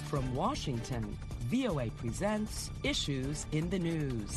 From Washington, VOA presents Issues in the News.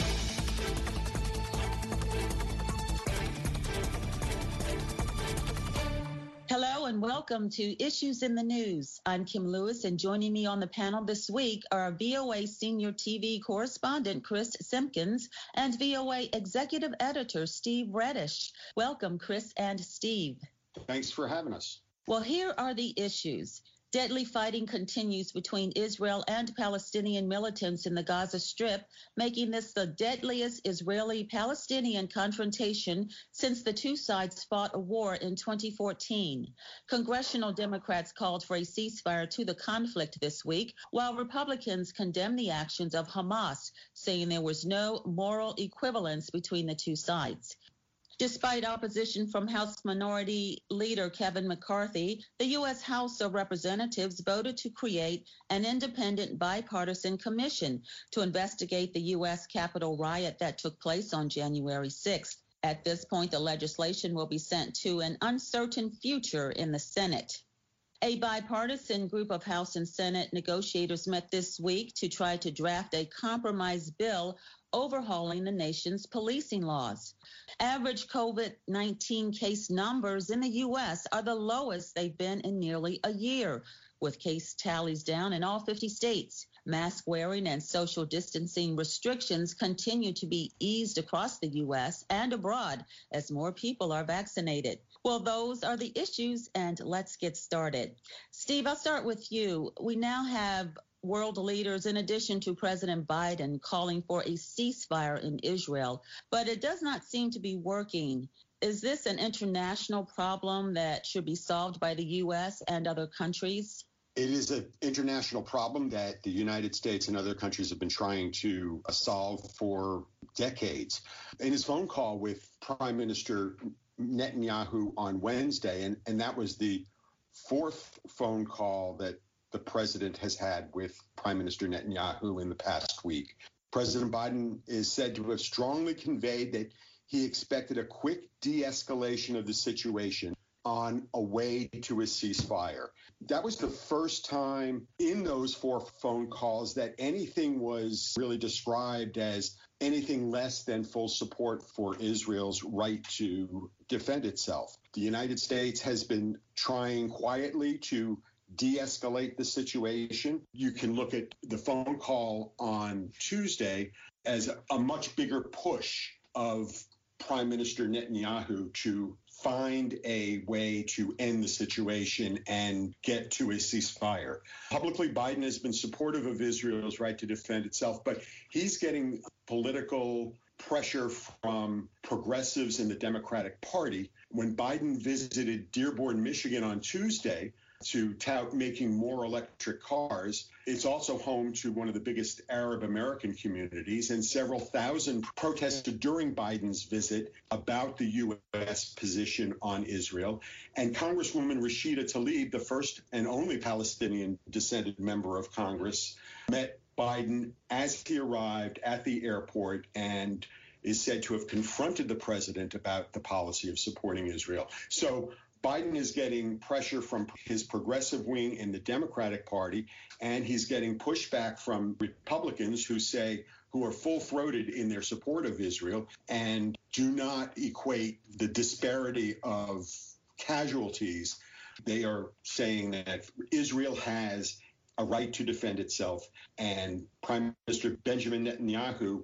Hello and welcome to Issues in the News. I'm Kim Lewis, and joining me on the panel this week are VOA senior TV correspondent Chris Simpkins and VOA executive editor Steve Reddish. Welcome, Chris and Steve. Thanks for having us. Well, here are the issues. Deadly fighting continues between Israel and Palestinian militants in the Gaza Strip, making this the deadliest Israeli-Palestinian confrontation since the two sides fought a war in 2014. Congressional Democrats called for a ceasefire to the conflict this week, while Republicans condemned the actions of Hamas, saying there was no moral equivalence between the two sides. Despite opposition from House Minority Leader Kevin McCarthy, the U.S. House of Representatives voted to create an independent bipartisan commission to investigate the U.S. Capitol riot that took place on January 6th. At this point, the legislation will be sent to an uncertain future in the Senate. A bipartisan group of House and Senate negotiators met this week to try to draft a compromise bill overhauling the nation's policing laws. Average COVID-19 case numbers in the U.S. are the lowest they've been in nearly a year, with case tallies down in all 50 states. Mask wearing and social distancing restrictions continue to be eased across the U.S. and abroad as more people are vaccinated. Well, those are the issues, and let's get started. Steve, I'll start with you. We now have world leaders, in addition to President Biden, calling for a ceasefire in Israel, but it does not seem to be working. Is this an international problem that should be solved by the U.S. and other countries? It is an international problem that the United States and other countries have been trying to solve for decades. In his phone call with Prime Minister Netanyahu on Wednesday, and that was the fourth phone call that the president has had with Prime Minister Netanyahu in the past week. President Biden is said to have strongly conveyed that he expected a quick de-escalation of the situation on a way to a ceasefire. That was the first time in those four phone calls that anything was really described as anything less than full support for Israel's right to defend itself. The United States has been trying quietly to de-escalate the situation. You can look at the phone call on Tuesday as a much bigger push of Prime Minister Netanyahu to find a way to end the situation and get to a ceasefire. Publicly, Biden has been supportive of Israel's right to defend itself, but he's getting political pressure from progressives in the Democratic Party. When Biden visited Dearborn, Michigan on Tuesday to tout making more electric cars, it's also home to one of the biggest Arab American communities, and several thousand protested during Biden's visit about the U.S. position on Israel. And Congresswoman Rashida Tlaib, the first and only Palestinian descended member of Congress, met Biden as he arrived at the airport and is said to have confronted the president about the policy of supporting Israel. So Biden is getting pressure from his progressive wing in the Democratic Party, and he's getting pushback from Republicans who are full-throated in their support of Israel and do not equate the disparity of casualties. They are saying that Israel has a right to defend itself, and Prime Minister Benjamin Netanyahu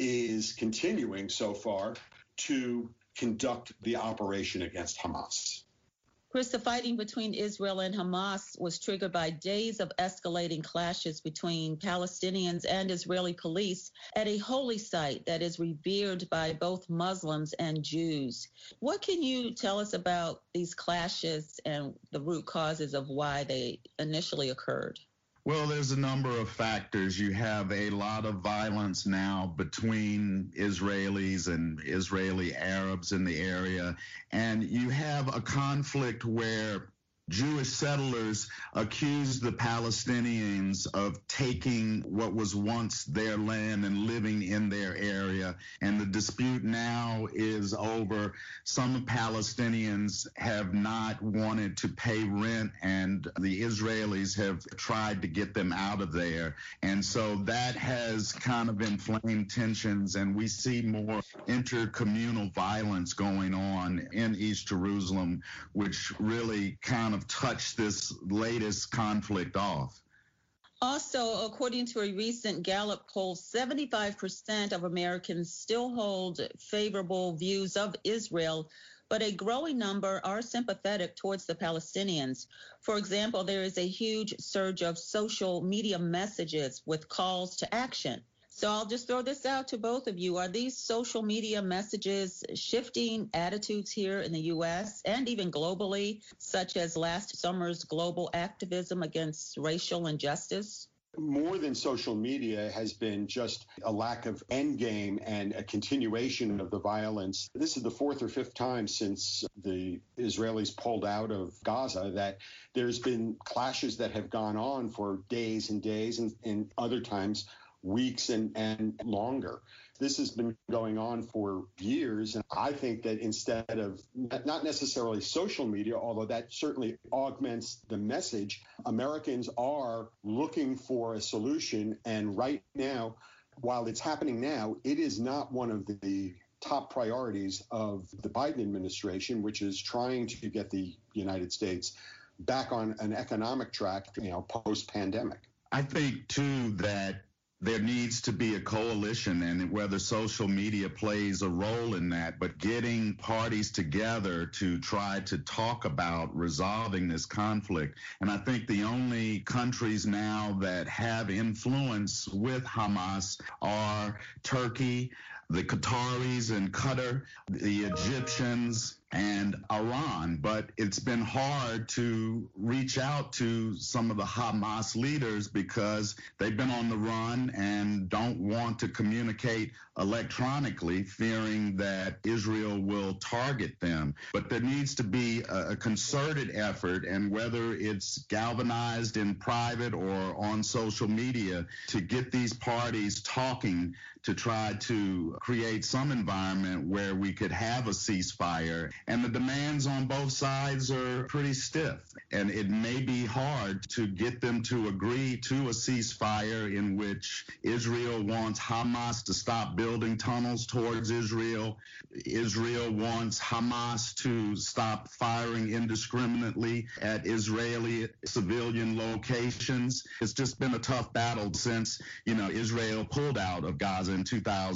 is continuing so far to conduct the operation against Hamas. Chris, the fighting between Israel and Hamas was triggered by days of escalating clashes between Palestinians and Israeli police at a holy site that is revered by both Muslims and Jews. What can you tell us about these clashes and the root causes of why they initially occurred? Well, there's a number of factors. You have a lot of violence now between Israelis and Israeli Arabs in the area, and you have a conflict where Jewish settlers accused the Palestinians of taking what was once their land and living in their area. And the dispute now is over. Some Palestinians have not wanted to pay rent, and the Israelis have tried to get them out of there. And so that has kind of inflamed tensions, and we see more intercommunal violence going on in East Jerusalem, which really kind of touched this latest conflict off. Also, according to a recent Gallup poll, 75% of Americans still hold favorable views of Israel, but a growing number are sympathetic towards the Palestinians. For example, there is a huge surge of social media messages with calls to action. So I'll just throw this out to both of you. Are these social media messages shifting attitudes here in the U.S. and even globally, such as last summer's global activism against racial injustice? More than social media has been just a lack of endgame and a continuation of the violence. This is the fourth or fifth time since the Israelis pulled out of Gaza that there's been clashes that have gone on for days and days, and other times weeks and longer. This has been going on for years, and I think that instead of not necessarily social media, although that certainly augments the message, Americans are looking for a solution. And right now, while it's happening now, it is not one of the top priorities of the Biden administration, which is trying to get the United States back on an economic track, post-pandemic. I think, too, that there needs to be a coalition, and whether social media plays a role in that, but getting parties together to try to talk about resolving this conflict. And I think the only countries now that have influence with Hamas are Turkey, the Qataris and Qatar, the Egyptians, and Iran. But it's been hard to reach out to some of the Hamas leaders because they've been on the run and don't want to communicate electronically, fearing that Israel will target them. But there needs to be a concerted effort, and whether it's galvanized in private or on social media, to get these parties talking to try to create some environment where we could have a ceasefire. And the demands on both sides are pretty stiff, and it may be hard to get them to agree to a ceasefire in which Israel wants Hamas to stop building tunnels towards Israel. Israel wants Hamas to stop firing indiscriminately at Israeli civilian locations. It's just been a tough battle since, Israel pulled out of Gaza in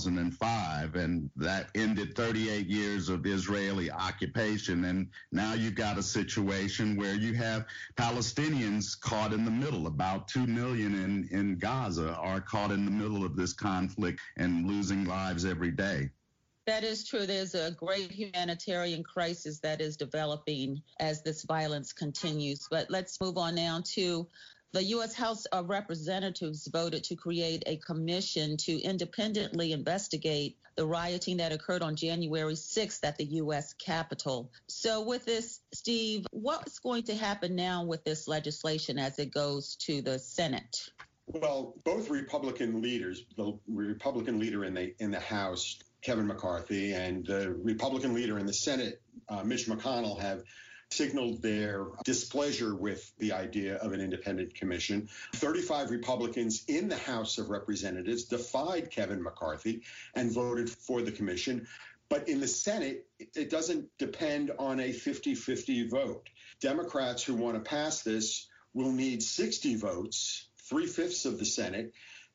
2005, and that ended 38 years of Israeli occupation. And now you've got a situation where you have Palestinians caught in the middle. About 2 million in Gaza are caught in the middle of this conflict and losing lives every day. That is true. There's a great humanitarian crisis that is developing as this violence continues. But let's move on now to the U.S. House of Representatives voted to create a commission to independently investigate the rioting that occurred on January 6th at the U.S. Capitol. So with this, Steve, what's going to happen now with this legislation as it goes to the Senate? Well, both Republican leaders, the Republican leader in the House, Kevin McCarthy, and the Republican leader in the Senate, Mitch McConnell, have signaled their displeasure with the idea of an independent commission. 35 Republicans in the House of Representatives defied Kevin McCarthy and voted for the commission. But in the Senate, it doesn't depend on a 50-50 vote. Democrats who want to pass this will need 60 votes, 3/5 of the Senate,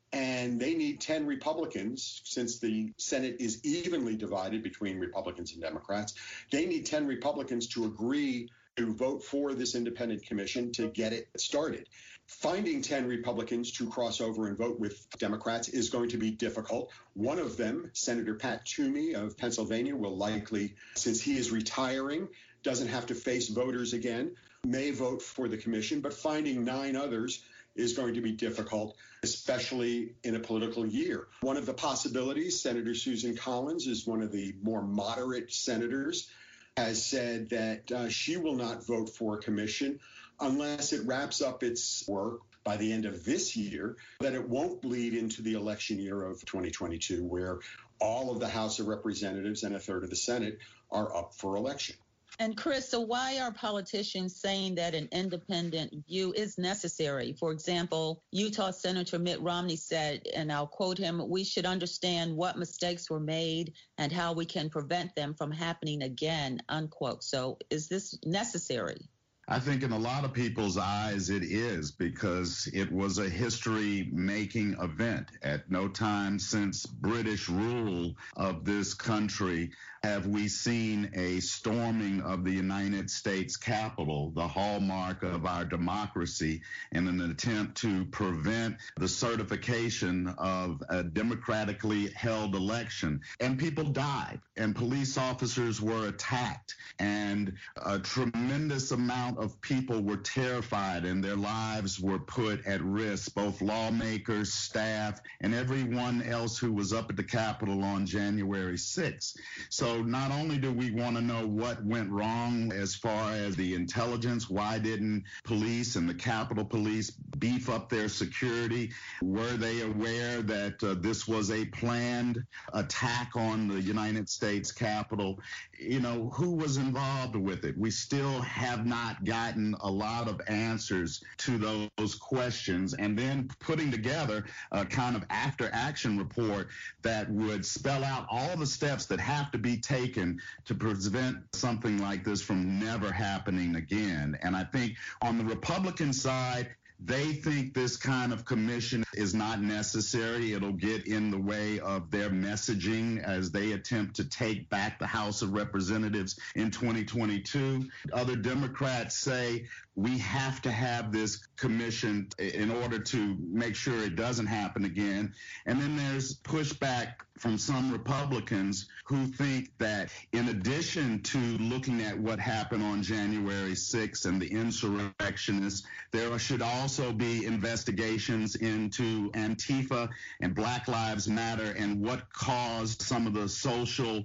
and they need 10 Republicans, since the Senate is evenly divided between Republicans and Democrats. They need 10 Republicans to agree to vote for this independent commission to get it started. Finding 10 Republicans to cross over and vote with Democrats is going to be difficult. One of them, Senator Pat Toomey of Pennsylvania, will likely, since he is retiring, doesn't have to face voters again, may vote for the commission, but finding 9 others is going to be difficult, especially in a political year. One of the possibilities, Senator Susan Collins is one of the more moderate senators, has said that she will not vote for a commission unless it wraps up its work by the end of this year, that it won't bleed into the election year of 2022, where all of the House of Representatives and a third of the Senate are up for election. And Chris, so why are politicians saying that an independent view is necessary? For example, Utah Senator Mitt Romney said, and I'll quote him, "We should understand what mistakes were made and how we can prevent them from happening again," unquote. So is this necessary? I think in a lot of people's eyes it is, because it was a history-making event. At no time since British rule of this country have we seen a storming of the United States Capitol, the hallmark of our democracy, in an attempt to prevent the certification of a democratically held election. And people died, and police officers were attacked, and a tremendous amount of people were terrified, and their lives were put at risk, both lawmakers, staff, and everyone else who was up at the Capitol on January 6th. So not only do we want to know what went wrong as far as the intelligence, why didn't police and the Capitol Police beef up their security? Were they aware that this was a planned attack on the United States Capitol? You know, who was involved with it? We still have not gotten a lot of answers to those questions, and then putting together a kind of after action report that would spell out all the steps that have to be taken to prevent something like this from never happening again. And I think on the Republican side, they think this kind of commission is not necessary. It'll get in the way of their messaging as they attempt to take back the House of Representatives in 2022. Other Democrats say we have to have this commission in order to make sure it doesn't happen again. And then there's pushback from some Republicans who think that in addition to looking at what happened on January 6th and the insurrectionists, there should also be investigations into Antifa and Black Lives Matter and what caused some of the social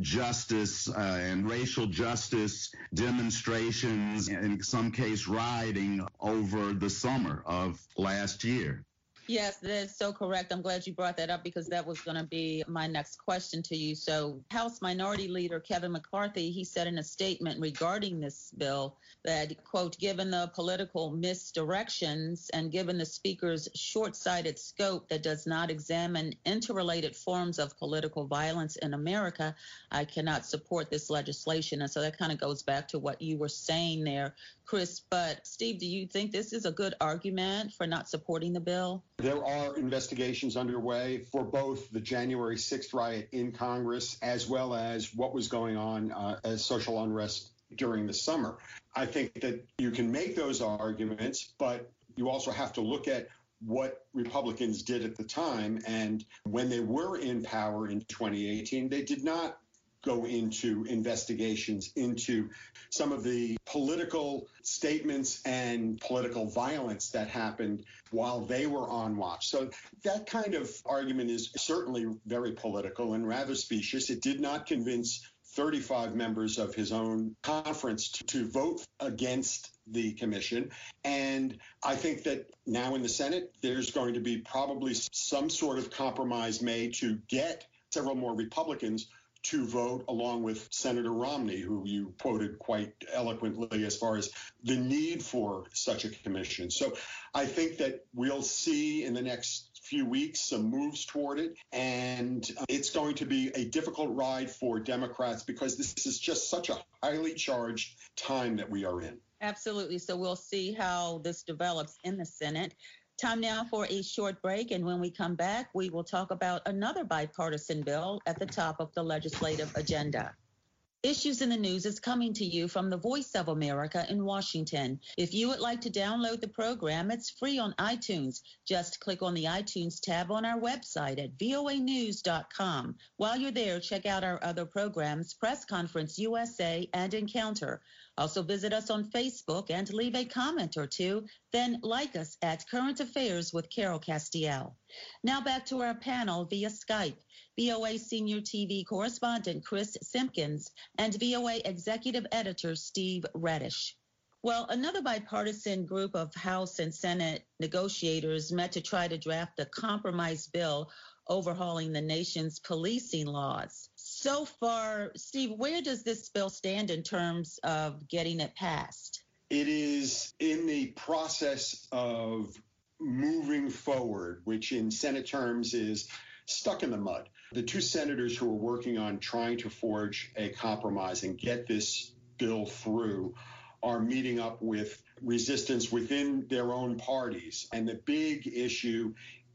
justice and racial justice demonstrations, in some case rioting, over the summer of last year. Yes, that is so correct. I'm glad you brought that up, because that was going to be my next question to you. So House Minority Leader Kevin McCarthy, he said in a statement regarding this bill that, quote, "Given the political misdirections and given the speaker's short-sighted scope that does not examine interrelated forms of political violence in America, I cannot support this legislation." And so that kind of goes back to what you were saying there, Chris. But Steve, do you think this is a good argument for not supporting the bill? There are investigations underway for both the January 6th riot in Congress as well as what was going on as social unrest during the summer. I think that you can make those arguments, but you also have to look at what Republicans did at the time. And when they were in power in 2018, they did not go into investigations into some of the political statements and political violence that happened while they were on watch. So that kind of argument is certainly very political and rather specious. It did not convince 35 members of his own conference to vote against the commission. And I think that now in the Senate, there's going to be probably some sort of compromise made to get several more Republicans to vote along with Senator Romney, who you quoted quite eloquently as far as the need for such a commission. So I think that we'll see in the next few weeks some moves toward it, and it's going to be a difficult ride for Democrats because this is just such a highly charged time that we are in. Absolutely. So we'll see how this develops in the Senate. Time now for a short break, and when we come back, we will talk about another bipartisan bill at the top of the legislative agenda. Issues in the News is coming to you from the Voice of America in Washington. If you would like to download the program, it's free on iTunes. Just click on the iTunes tab on our website at voanews.com. While you're there, check out our other programs, Press Conference USA and Encounter. Also visit us on Facebook and leave a comment or two. Then like us at Current Affairs with Carol Castiel. Now back to our panel via Skype. VOA senior TV correspondent Chris Simpkins and VOA executive editor Steve Redish. Well, another bipartisan group of House and Senate negotiators met to try to draft a compromise bill overhauling the nation's policing laws. So far, Steve, where does this bill stand in terms of getting it passed? It is in the process of moving forward, which in Senate terms is stuck in the mud. The two senators who are working on trying to forge a compromise and get this bill through are meeting up with resistance within their own parties. And the big issue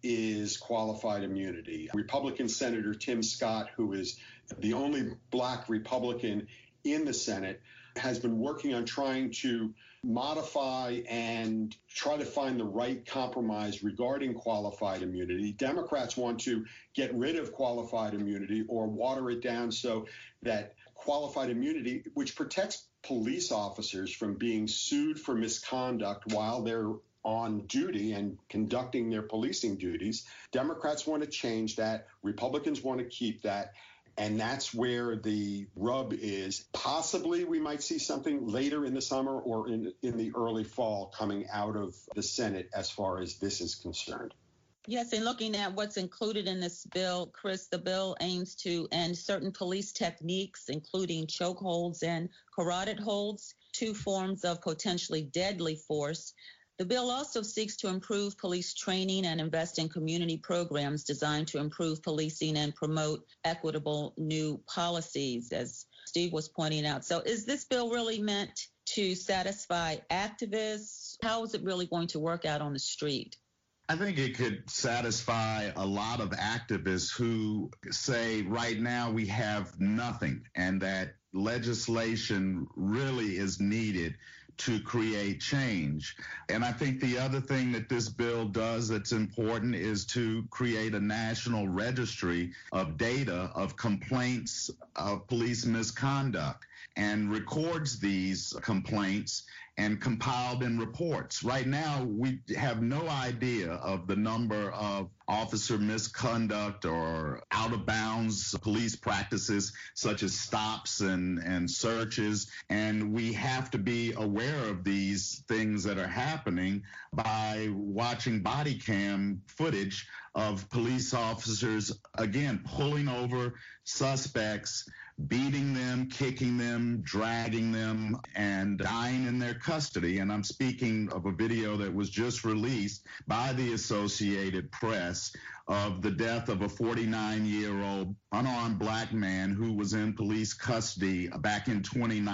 is qualified immunity. Republican Senator Tim Scott, who is the only Black Republican in the Senate, has been working on trying to modify and try to find the right compromise regarding qualified immunity. Democrats want to get rid of qualified immunity or water it down so that qualified immunity, which protects police officers from being sued for misconduct while they're on duty and conducting their policing duties. Democrats want to change that. Republicans want to keep that. And that's where the rub is. Possibly we might see something later in the summer or in the early fall coming out of the Senate as far as this is concerned. Yes, and looking at what's included in this bill, Chris, the bill aims to end certain police techniques, including chokeholds and carotid holds, two forms of potentially deadly force. The bill also seeks to improve police training and invest in community programs designed to improve policing and promote equitable new policies, as Steve was pointing out. So is this bill really meant to satisfy activists? How is it really going to work out on the street? I think it could satisfy a lot of activists who say right now we have nothing and that legislation really is needed to create change. And I think the other thing that this bill does that's important is to create a national registry of data of complaints of police misconduct and records these complaints and compiled in reports. Right now, we have no idea of the number of officer misconduct or out of bounds police practices such as stops and searches. And we have to be aware of these things that are happening by watching body cam footage of police officers, again, pulling over suspects, beating them, kicking them, dragging them, and dying in their custody. And I'm speaking of a video that was just released by the Associated Press of the death of a 49-year-old unarmed Black man who was in police custody back in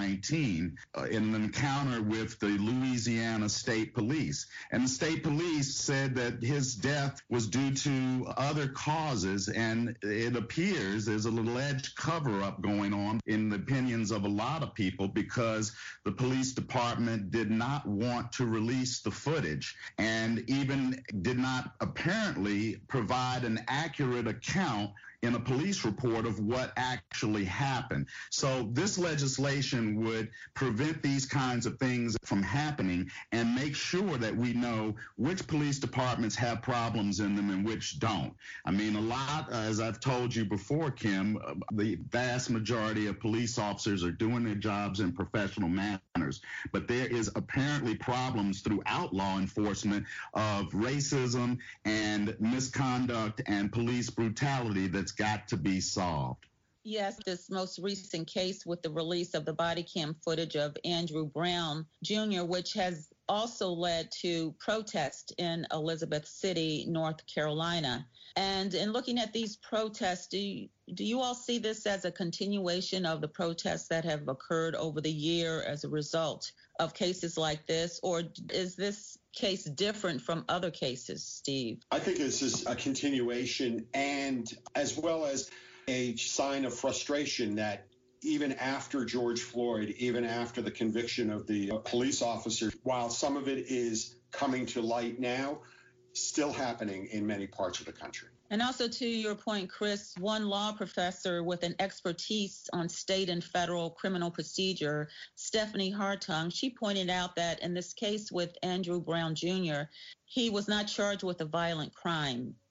2019 in an encounter with the Louisiana State Police. And the state police said that his death was due to other causes, and it appears there's an alleged cover-up going on in the opinions of a lot of people because the police department did not want to release the footage and even did not apparently provide an accurate account in a police report of what actually happened. So this legislation would prevent these kinds of things from happening and make sure that we know which police departments have problems in them and which don't. I mean, a lot, as I've told you before, Kim, the vast majority of police officers are doing their jobs in professional manners, but there is apparently problems throughout law enforcement of racism and misconduct and police brutality that's got to be solved. Yes, this most recent case with the release of the body cam footage of Andrew Brown Jr., which has also led to protest in Elizabeth City, North Carolina. And in looking at these protests, do you all see this as a continuation of the protests that have occurred over the year as a result of cases like this, or is this case different from other cases, Steve? I think this is a continuation, and as well as a sign of frustration that even after George Floyd, even after the conviction of the police officer, while some of it is coming to light now, still happening in many parts of the country. And also to your point, Chris, one law professor with an expertise on state and federal criminal procedure, Stephanie Hartung, she pointed out that in this case with Andrew Brown Jr., he was not charged with a violent crime.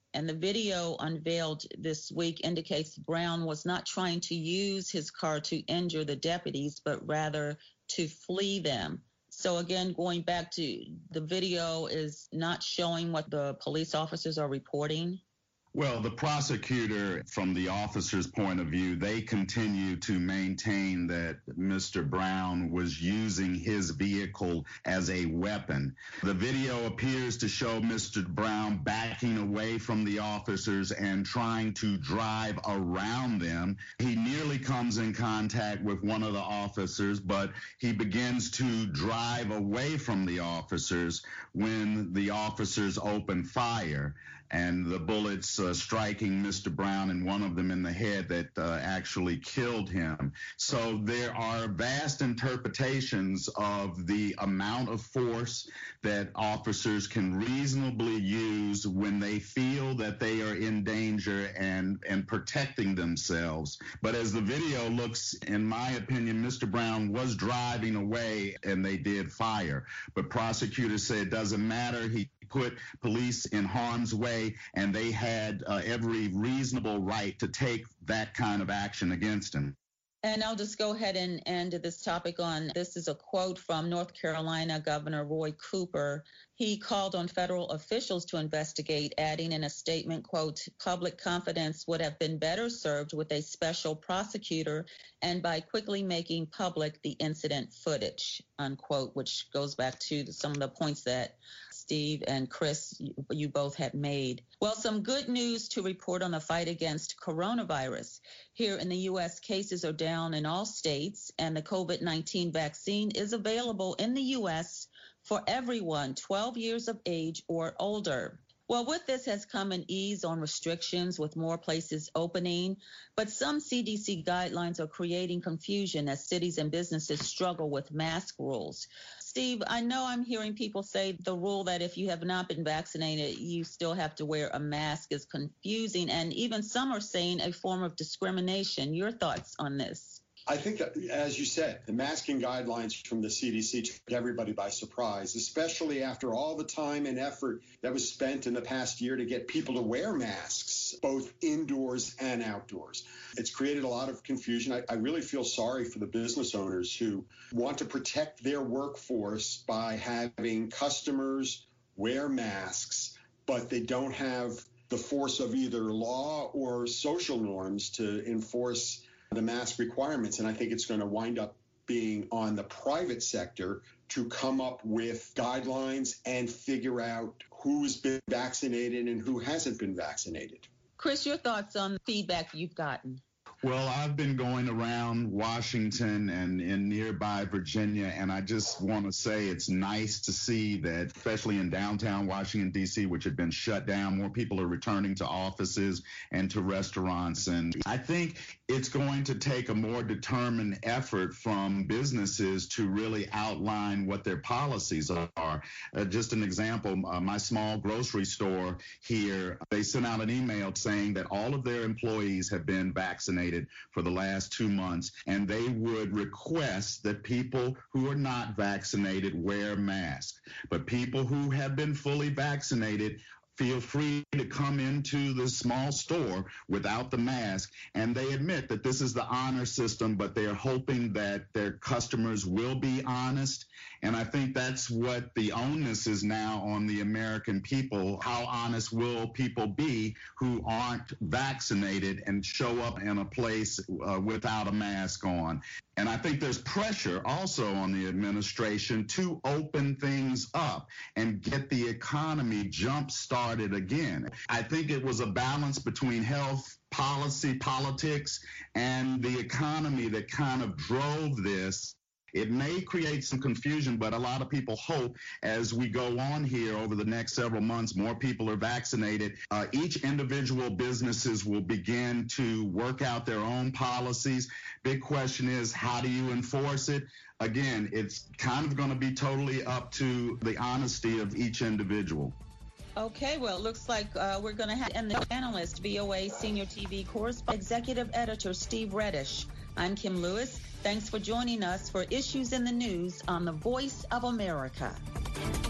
And the video unveiled this week indicates Brown was not trying to use his car to injure the deputies, but rather to flee them. So again, going back to the video is not showing what the police officers are reporting. Well, the prosecutor, from the officer's point of view, they continue to maintain that Mr. Brown was using his vehicle as a weapon. The video appears to show Mr. Brown backing away from the officers and trying to drive around them. He nearly comes in contact with one of the officers, but he begins to drive away from the officers when the officers open fire. And the bullets striking Mr. Brown and one of them in the head that actually killed him. So there are vast interpretations of the amount of force that officers can reasonably use when they feel that they are in danger and protecting themselves. But as the video looks, in my opinion, Mr. Brown was driving away and they did fire. But prosecutors say it doesn't matter. He put police in harm's way, and they had every reasonable right to take that kind of action against him. And I'll just go ahead and end this topic on, this is a quote from North Carolina Governor Roy Cooper. He called on federal officials to investigate, adding in a statement, quote, public confidence would have been better served with a special prosecutor and by quickly making public the incident footage, unquote, which goes back to some of the points that Steve and Chris, you both had made. Well, some good news to report on the fight against coronavirus. Here in the U.S., cases are down in all states, and the COVID-19 vaccine is available in the U.S. for everyone 12 years of age or older. Well, with this has come an ease on restrictions with more places opening, but some CDC guidelines are creating confusion as cities and businesses struggle with mask rules. Steve, I know I'm hearing people say the rule that if you have not been vaccinated, you still have to wear a mask is confusing, and even some are saying a form of discrimination. Your thoughts on this? I think, as you said, the masking guidelines from the CDC took everybody by surprise, especially after all the time and effort that was spent in the past year to get people to wear masks, both indoors and outdoors. It's created a lot of confusion. I really feel sorry for the business owners who want to protect their workforce by having customers wear masks, but they don't have the force of either law or social norms to enforce the mask requirements. And I think it's going to wind up being on the private sector to come up with guidelines and figure out who's been vaccinated and who hasn't been vaccinated. Chris, your thoughts on the feedback you've gotten? Well, I've been going around Washington and in nearby Virginia, and I just want to say it's nice to see that, especially in downtown Washington, D.C., which had been shut down, more people are returning to offices and to restaurants. And I think it's going to take a more determined effort from businesses to really outline what their policies are. Just an example, my small grocery store here, they sent out an email saying that all of their employees have been vaccinated for the last 2 months, and they would request that people who are not vaccinated wear masks. But people who have been fully vaccinated feel free to come into the small store without the mask. And they admit that this is the honor system, but they're hoping that their customers will be honest. And I think that's what the onus is now on the American people. How honest will people be who aren't vaccinated and show up in a place without a mask on? And I think there's pressure also on the administration to open things up and get the economy jump-started again. I think it was a balance between health policy, politics, and the economy that kind of drove this. It may create some confusion, but a lot of people hope as we go on here over the next several months, more people are vaccinated. Each individual businesses will begin to work out their own policies. Big question is, how do you enforce it? Again, it's kind of going to be totally up to the honesty of each individual. Okay, well, it looks like we're going to have the analyst, VOA Senior TV Correspondent, Executive Editor Steve Reddish. I'm Kim Lewis. Thanks for joining us for Issues in the News on the Voice of America.